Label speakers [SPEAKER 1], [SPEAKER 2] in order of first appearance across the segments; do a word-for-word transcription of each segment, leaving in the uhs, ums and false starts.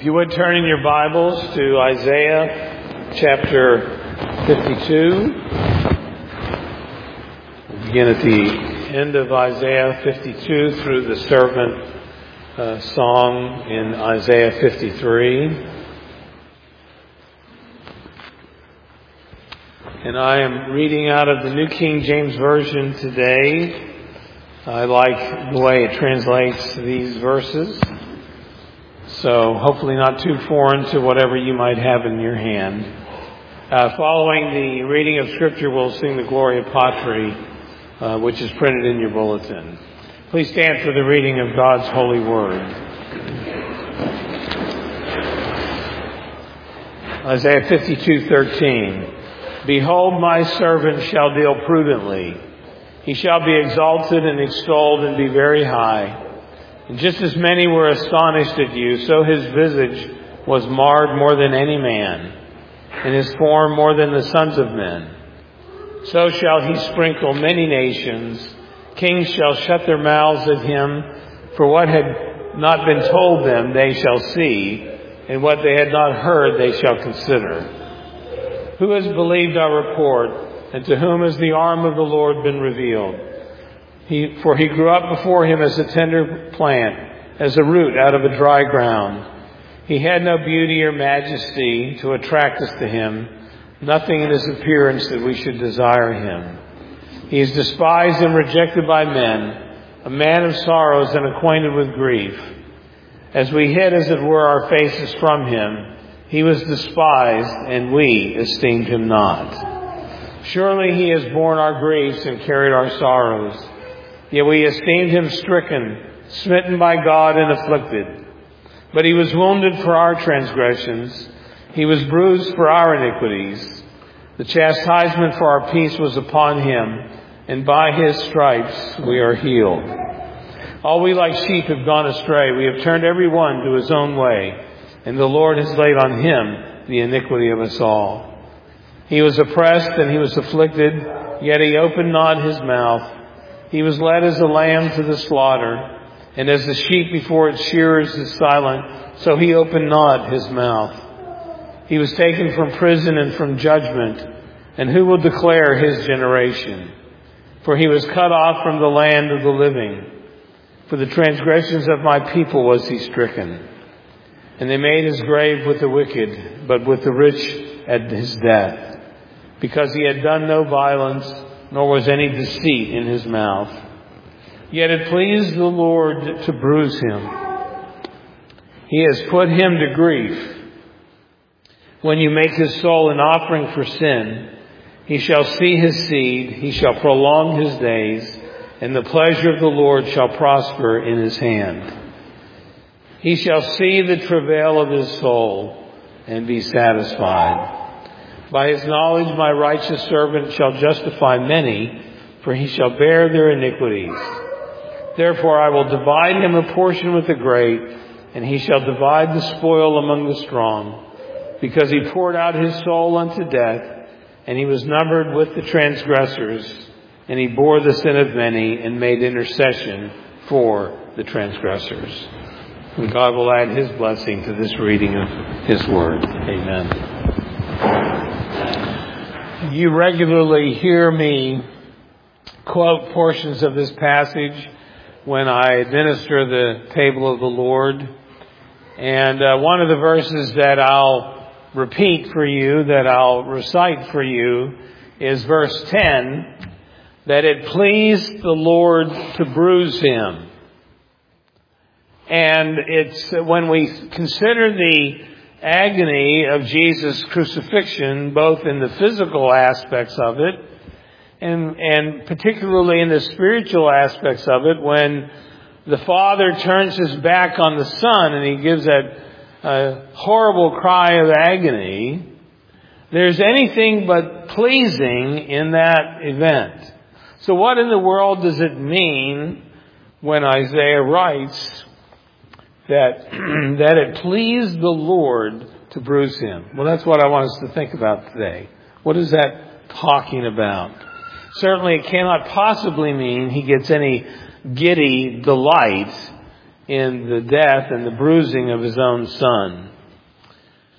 [SPEAKER 1] If you would turn in your Bibles to Isaiah chapter fifty-two. We'll begin at the end of Isaiah fifty-two through the servant uh, song in Isaiah fifty-three. And I am reading out of the New King James Version today. I like the way it translates these verses. So hopefully not too foreign to whatever you might have in your hand. Uh, following the reading of Scripture, we'll sing the Gloria Patri, uh, which is printed in your bulletin. Please stand for the reading of God's holy word. Isaiah fifty-two thirteen. Behold, my servant shall deal prudently. He shall be exalted and extolled and be very high. And just as many were astonished at you, so his visage was marred more than any man, and his form more than the sons of men. So shall he sprinkle many nations. Kings shall shut their mouths at him, for what had not been told them they shall see, and what they had not heard they shall consider. Who has believed our report, and to whom has the arm of the Lord been revealed? He, for he grew up before him as a tender plant, as a root out of a dry ground. He had no beauty or majesty to attract us to him, nothing in his appearance that we should desire him. He is despised and rejected by men, a man of sorrows and acquainted with grief. As we hid, as it were, our faces from him, he was despised, and we esteemed him not. Surely he has borne our griefs and carried our sorrows. Yet we esteemed him stricken, smitten by God, and afflicted. But he was wounded for our transgressions. He was bruised for our iniquities. The chastisement for our peace was upon him, and by his stripes we are healed. All we like sheep have gone astray. We have turned every one to his own way, and the Lord has laid on him the iniquity of us all. He was oppressed and he was afflicted, yet he opened not his mouth. He was led as a lamb to the slaughter, and as the sheep before its shearers is silent, so he opened not his mouth. He was taken from prison and from judgment, and who will declare his generation? For he was cut off from the land of the living. For the transgressions of my people was he stricken. And they made his grave with the wicked, but with the rich at his death, because he had done no violence, nor was any deceit in his mouth. Yet it pleased the Lord to bruise him. He has put him to grief. When you make his soul an offering for sin, he shall see his seed, he shall prolong his days, and the pleasure of the Lord shall prosper in his hand. He shall see the travail of his soul and be satisfied. By his knowledge my righteous servant shall justify many, for he shall bear their iniquities. Therefore I will divide him a portion with the great, and he shall divide the spoil among the strong, because he poured out his soul unto death, and he was numbered with the transgressors, and he bore the sin of many, and made intercession for the transgressors. And God will add his blessing to this reading of his word. Amen. You regularly hear me quote portions of this passage when I administer the table of the Lord. And uh, one of the verses that I'll repeat for you, that I'll recite for you, is verse ten, that it pleased the Lord to bruise him. And it's when we consider the agony of Jesus' crucifixion, both in the physical aspects of it and, and particularly in the spiritual aspects of it, when the Father turns his back on the Son and he gives that uh, horrible cry of agony, there's anything but pleasing in that event. So what in the world does it mean when Isaiah writes that that it pleased the Lord to bruise him? Well, that's what I want us to think about today. What is that talking about? Certainly it cannot possibly mean he gets any giddy delight in the death and the bruising of his own son.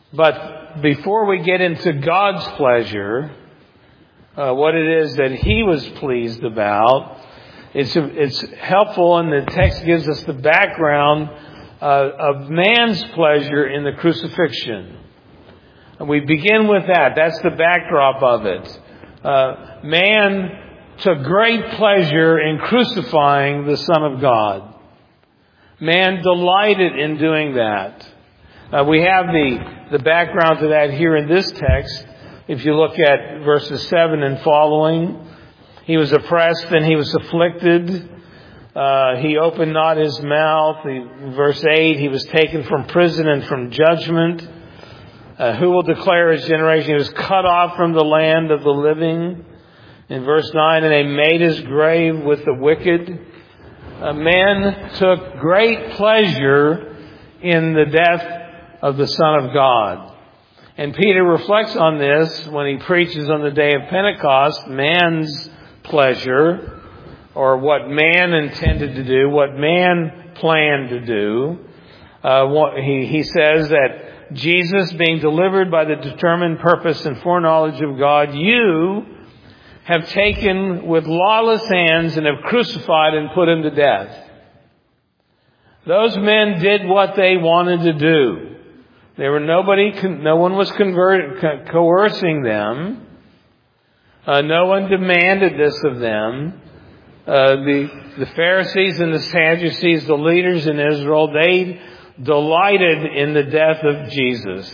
[SPEAKER 1] But before we get into God's pleasure, uh, what it is that He was pleased about, it's, it's helpful, and the text gives us the background uh, of man's pleasure in the crucifixion. And we begin with that. That's the backdrop of it. Uh, man took great pleasure in crucifying the Son of God. Man delighted in doing that. Uh, we have the, the background to that here in this text. If you look at verses seven and following, he was oppressed and he was afflicted. Uh, he opened not his mouth. He, verse eight, he was taken from prison and from judgment. Uh, who will declare his generation? He was cut off from the land of the living. In verse nine, and they made his grave with the wicked. A man took great pleasure in the death of the Son of God. And Peter reflects on this when he preaches on the day of Pentecost, man's pleasure, or what man intended to do, what man planned to do. Uh, what, he, he says that Jesus, being delivered by the determined purpose and foreknowledge of God, you have taken with lawless hands and have crucified and put him to death. Those men did what they wanted to do. There were nobody, no one was convert, co- coercing them. Uh, no one demanded this of them. Uh, the, the Pharisees and the Sadducees, the leaders in Israel, they delighted in the death of Jesus,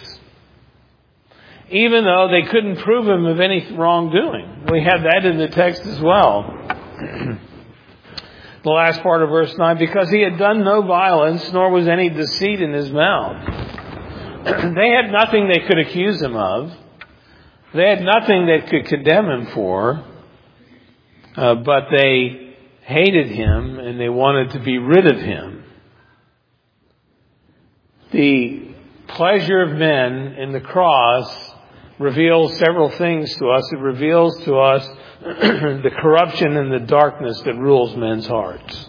[SPEAKER 1] even though they couldn't prove him of any wrongdoing. We have that in the text as well. The last part of verse nine, because he had done no violence, nor was any deceit in his mouth. They had nothing they could accuse him of. They had nothing they could condemn him for. Uh, but they hated him and they wanted to be rid of him. The pleasure of men in the cross reveals several things to us. It reveals to us the corruption and the darkness that rules men's hearts.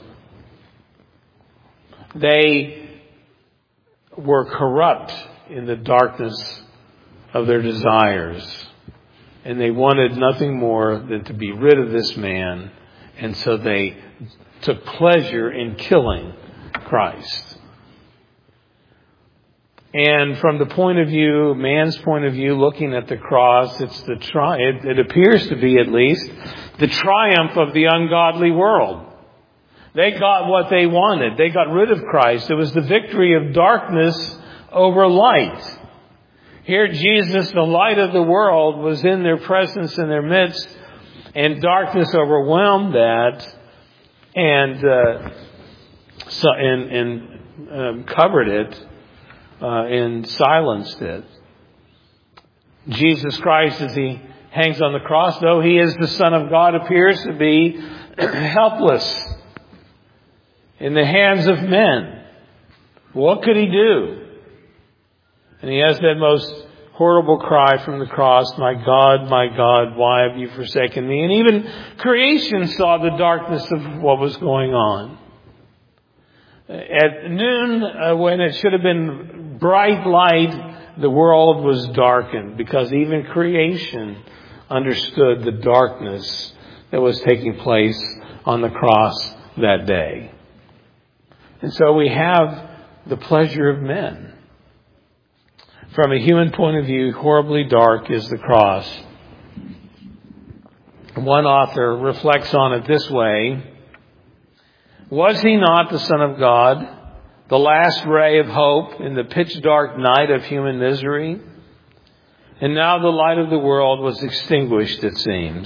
[SPEAKER 1] They were corrupt in the darkness of their desires. And they wanted nothing more than to be rid of this man. And so they took pleasure in killing Christ. And from the point of view, man's point of view, looking at the cross, it's the tri- it, it appears to be at least the triumph of the ungodly world. They got what they wanted. They got rid of Christ. It was the victory of darkness over light. Here Jesus, the light of the world, was in their presence, in their midst, and darkness overwhelmed that and uh, so, and, and um, covered it. Uh, and silenced it. Jesus Christ, as he hangs on the cross, though he is the Son of God, appears to be helpless in the hands of men. What could he do? And he has that most horrible cry from the cross, my God, my God, why have you forsaken me? And even creation saw the darkness of what was going on. At noon, uh, when it should have been bright light, the world was darkened because even creation understood the darkness that was taking place on the cross that day. And so we have the pleasure of men. From a human point of view, horribly dark is the cross. One author reflects on it this way. Was he not the Son of God, the last ray of hope in the pitch dark night of human misery? And now the light of the world was extinguished, it seems.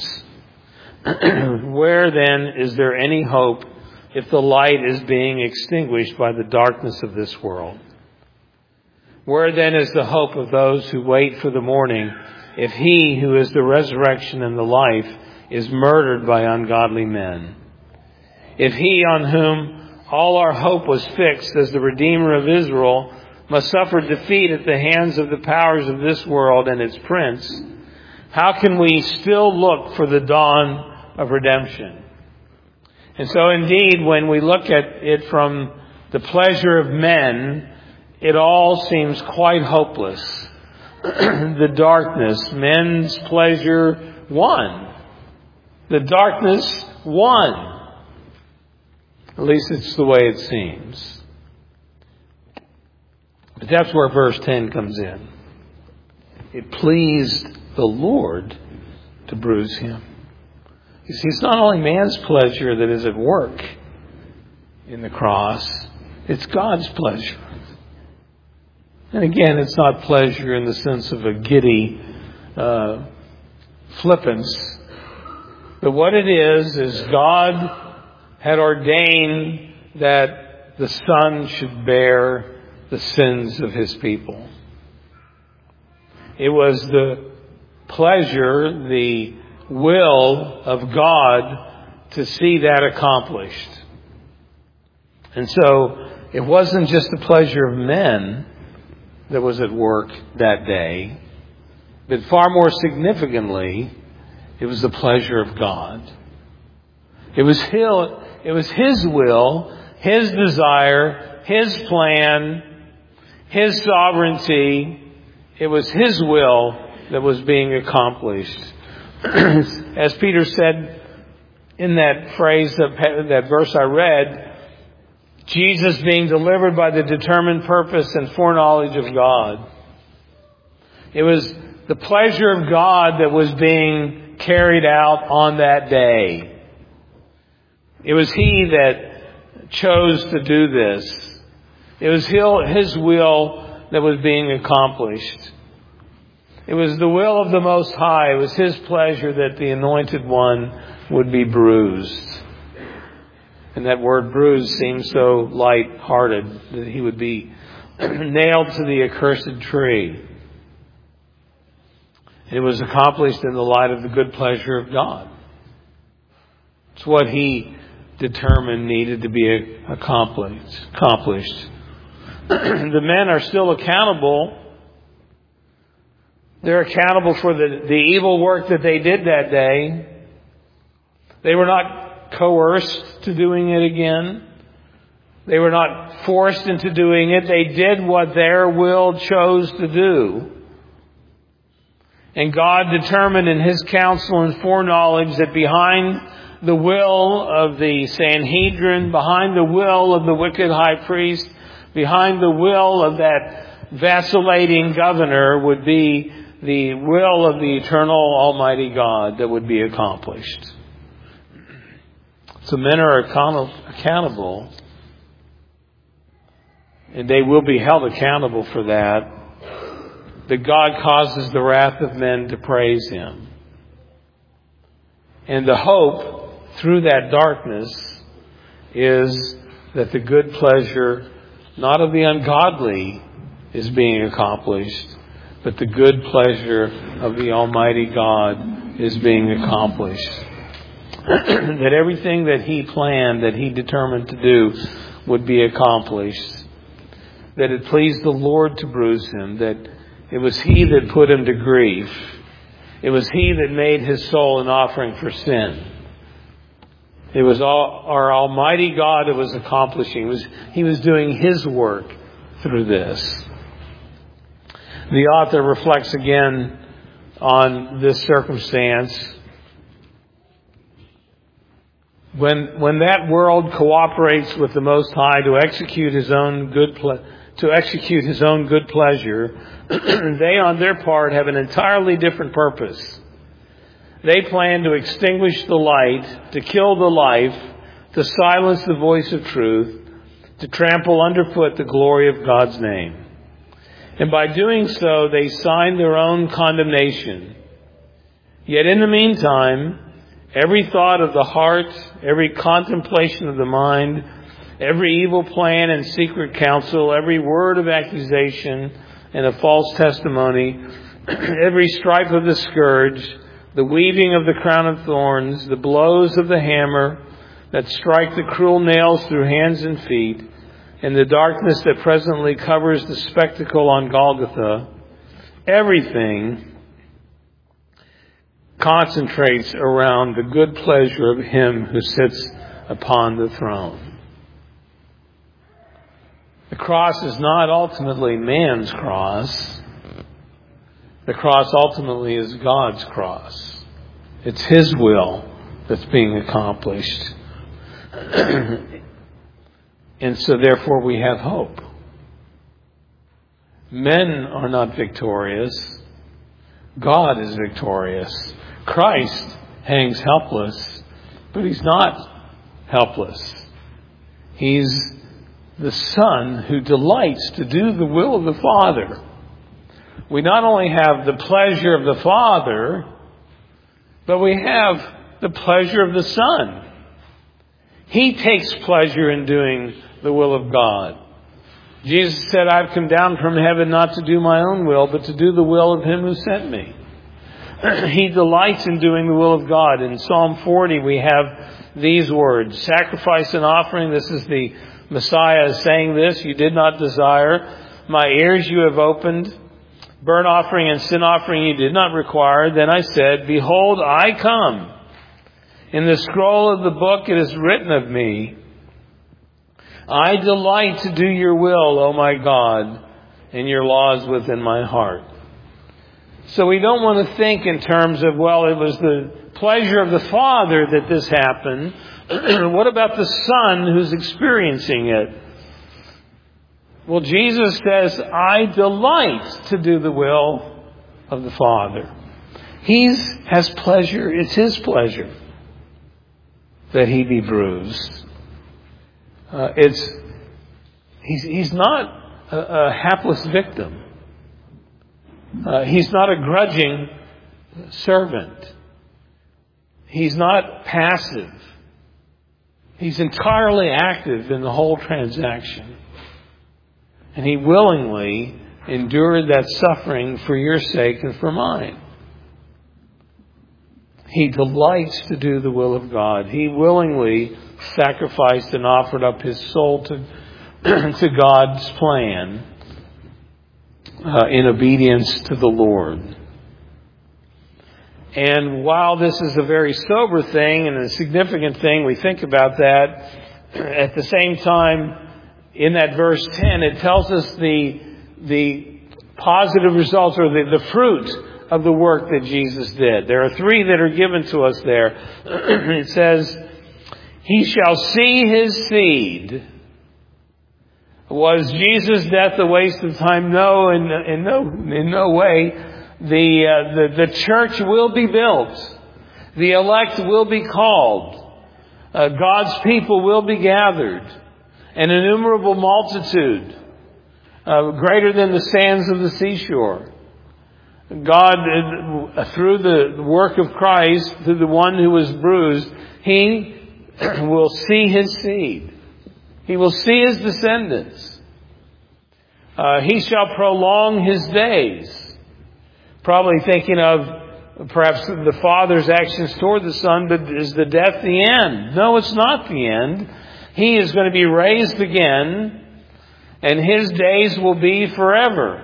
[SPEAKER 1] Where then is there any hope if the light is being extinguished by the darkness of this world? Where then is the hope of those who wait for the morning if he who is the resurrection and the life is murdered by ungodly men? If he on whom all our hope was fixed as the Redeemer of Israel must suffer defeat at the hands of the powers of this world and its prince, how can we still look for the dawn of redemption? And so indeed, when we look at it from the pleasure of men, it all seems quite hopeless. the darkness, men's pleasure won. The darkness won. At least it's the way it seems. But that's where verse ten comes in. It pleased the Lord to bruise him. You see, it's not only man's pleasure that is at work in the cross, it's God's pleasure. And again, it's not pleasure in the sense of a giddy uh, flippance. But what it is, is God had ordained that the Son should bear the sins of His people. It was the pleasure, the will of God to see that accomplished. And so, it wasn't just the pleasure of men that was at work that day, but far more significantly, it was the pleasure of God. It was His, it was His will, His desire, His plan, His sovereignty. It was His will that was being accomplished. As Peter said in that phrase, that, that verse I read, Jesus being delivered by the determined purpose and foreknowledge of God. It was the pleasure of God that was being carried out on that day. It was He that chose to do this. It was His will that was being accomplished. It was the will of the Most High. It was His pleasure that the Anointed One would be bruised. And that word bruised seems so light-hearted, that He would be nailed to the accursed tree. It was accomplished in the light of the good pleasure of God. It's what He determined needed to be accomplished. accomplished. The men are still accountable. They're accountable for the, the evil work that they did that day. They were not coerced to doing it again. They were not forced into doing it. They did what their will chose to do. And God determined in His counsel and foreknowledge that behind the will of the Sanhedrin, behind the will of the wicked high priest, behind the will of that vacillating governor would be the will of the eternal Almighty God that would be accomplished. So men are accountable, and they will be held accountable for that. That God causes the wrath of men to praise Him. And the hope through that darkness is that the good pleasure, not of the ungodly, is being accomplished, but the good pleasure of the Almighty God is being accomplished. That everything that He planned, that He determined to do, would be accomplished. That it pleased the Lord to bruise Him. That it was He that put Him to grief. It was He that made His soul an offering for sin. It was all, our Almighty God that was accomplishing. It was, He was doing His work through this. The author reflects again on this circumstance. When, when that world cooperates with the Most High to execute His own good ple- to execute His own good pleasure, they on their part have an entirely different purpose. They plan to extinguish the light, to kill the life, to silence the voice of truth, to trample underfoot the glory of God's name. And by doing so, they sign their own condemnation. Yet in the meantime, every thought of the heart, every contemplation of the mind, every evil plan and secret counsel, every word of accusation and of false testimony, every stripe of the scourge, the weaving of the crown of thorns, the blows of the hammer that strike the cruel nails through hands and feet, and the darkness that presently covers the spectacle on Golgotha, everything concentrates around the good pleasure of Him who sits upon the throne. The cross is not ultimately man's cross. The cross ultimately is God's cross. It's His will that's being accomplished. And so therefore we have hope. Men are not victorious. God is victorious. Christ hangs helpless, but He's not helpless. He's the Son who delights to do the will of the Father. We not only have the pleasure of the Father, but we have the pleasure of the Son. He takes pleasure in doing the will of God. Jesus said, I've come down from heaven not to do my own will, but to do the will of Him who sent me. He delights in doing the will of God. In Psalm forty, we have these words, sacrifice and offering. This is the Messiah saying this. You did not desire. My ears you have opened. Burnt offering and sin offering you did not require. Then I said, behold, I come. In the scroll of the book it is written of me, I delight to do your will, O my God, and your laws within my heart. So we don't want to think in terms of, well, it was the pleasure of the Father that this happened. What about the Son who's experiencing it? Well, Jesus says, I delight to do the will of the Father. He has pleasure. It's His pleasure that He be bruised. Uh, it's he's, he's not a, a hapless victim. Uh, he's not a grudging servant. He's not passive. He's entirely active in the whole transaction. And He willingly endured that suffering for your sake and for mine. He delights to do the will of God. He willingly sacrificed and offered up His soul to, to God's plan uh, in obedience to the Lord. And while this is a very sober thing and a significant thing, we think about that, at the same time, in that verse ten, it tells us the, the positive results or the, the fruit of the work that Jesus did. There are three that are given to us there. It says, He shall see His seed. Was Jesus' death a waste of time? No, in, in no, in no way. The, uh, the, the church will be built. The elect will be called. Uh, God's people will be gathered. An innumerable multitude, uh, greater than the sands of the seashore. God, through the work of Christ, through the one who was bruised, He will see His seed. He will see His descendants. Uh, he shall prolong His days. Probably thinking of perhaps the Father's actions toward the Son, but is the death the end? No, it's not the end. He is going to be raised again, and His days will be forever.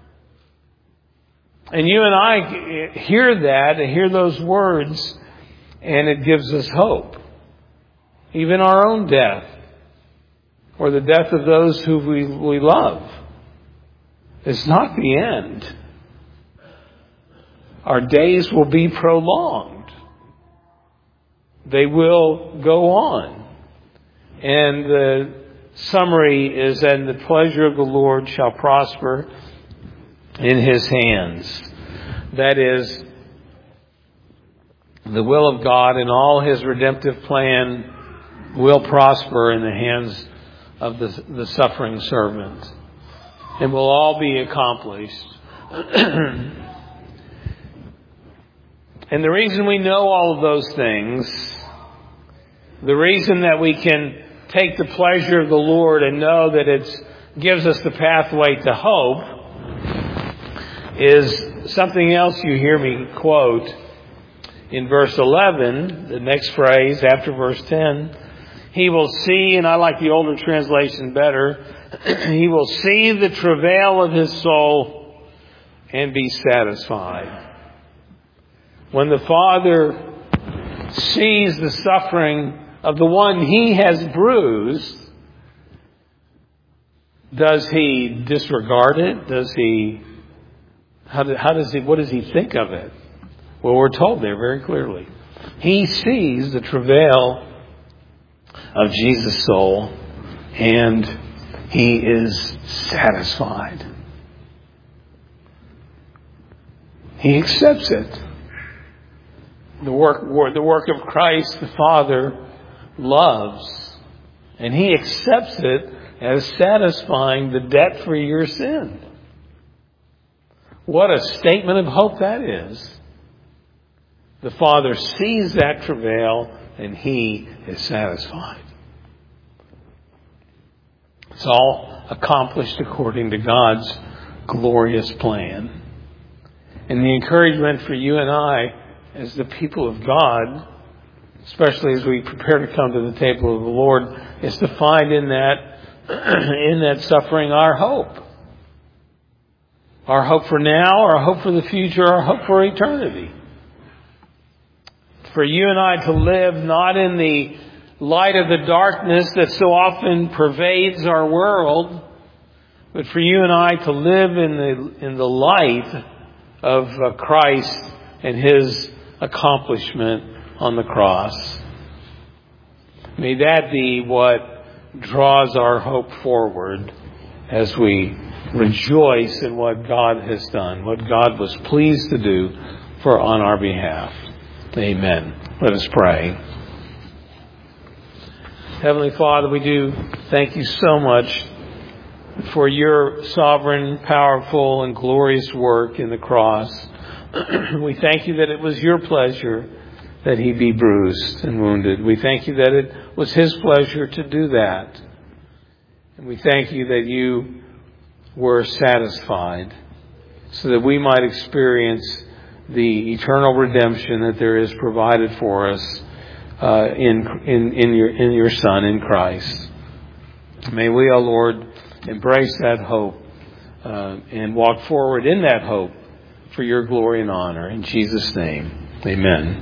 [SPEAKER 1] And you and I hear that, and hear those words, and it gives us hope. Even our own death, or the death of those who we, we love, is not the end. Our days will be prolonged. They will go on. And the summary is, and the pleasure of the Lord shall prosper in His hands. That is, the will of God and all His redemptive plan will prosper in the hands of the, the suffering servant. And will all be accomplished. And the reason we know all of those things, the reason that we can take the pleasure of the Lord and know that it gives us the pathway to hope, is something else you hear me quote in verse eleven, the next phrase after verse ten. He will see, and I like the older translation better, He will see the travail of His soul and be satisfied. When the Father sees the suffering of the one He has bruised, does He disregard it? Does He How, do, how does he, what does he think of it? Well, we're told there very clearly. He sees the travail of Jesus' soul, and he is satisfied. He accepts it. The work, the work of Christ, the Father, loves, and he accepts it as satisfying the debt for your sin. What a statement of hope that is. The Father sees that travail, and he is satisfied. It's all accomplished according to God's glorious plan. And the encouragement for you and I, as the people of God, especially as we prepare to come to the table of the Lord, is to find in that in that suffering our hope. Our hope for now, our hope for the future, our hope for eternity. For you and I to live not in the light of the darkness that so often pervades our world, but for you and I to live in the in the light of uh, Christ and His accomplishment on the cross. May that be what draws our hope forward as we rejoice in what God has done, what God was pleased to do for on our behalf. Amen. Let us pray. Heavenly Father, we do thank you so much for your sovereign, powerful, and glorious work in the cross. We thank you that it was your pleasure that he be bruised and wounded. We thank you that it was his pleasure to do that. And we thank you that you were satisfied so that we might experience the eternal redemption that there is provided for us uh, in, in, in, your, in your Son, in Christ. May we, O Lord, embrace that hope uh, and walk forward in that hope for your glory and honor. In Jesus' name, amen.